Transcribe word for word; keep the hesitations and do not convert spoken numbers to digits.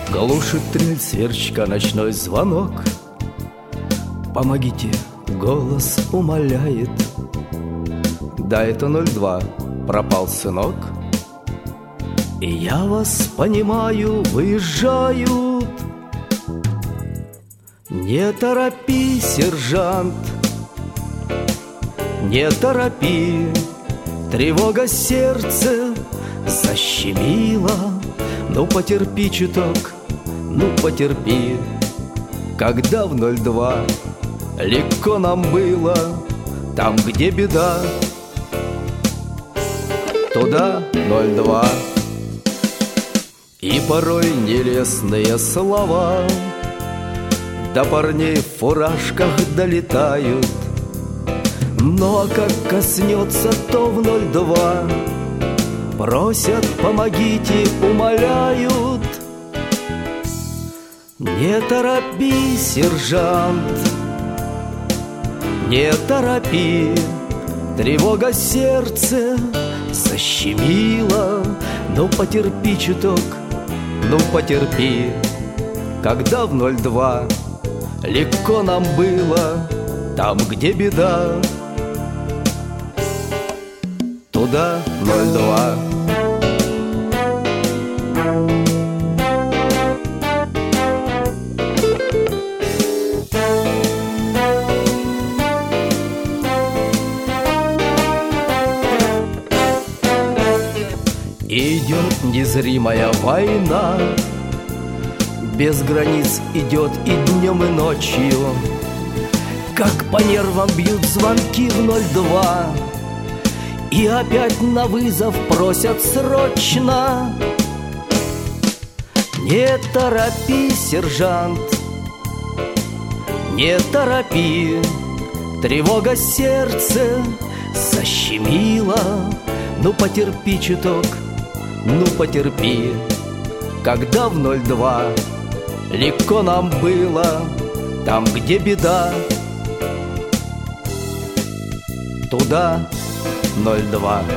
Глушит трель сверчка ночной звонок. Помогите, голос умоляет. Да, это ноль два, пропал сынок. И я вас понимаю, выезжают. Не торопи, сержант, не торопи. Тревога сердце защемила. Ну потерпи чуток, ну потерпи. Когда в ноль два легко нам было, там, где беда, туда ноль два. И порой нелестные слова до парней в фуражках долетают. Но как коснется, то в ноль два просят, помогите, умоляют. Не торопи, сержант, не торопи. Тревога сердце защемила. Ну потерпи чуток, ну потерпи. Когда в ноль два легко нам было, там, где беда, туда ноль два. Идет незримая война, без границ идет и днем, и ночью. Как по нервам бьют звонки в ноль два, и опять на вызов просят срочно. Не торопи, сержант, не торопи. Тревога сердце защемила. Ну потерпи чуток, ну потерпи. Когда в ноль два легко нам было, там, где беда, туда ноль два.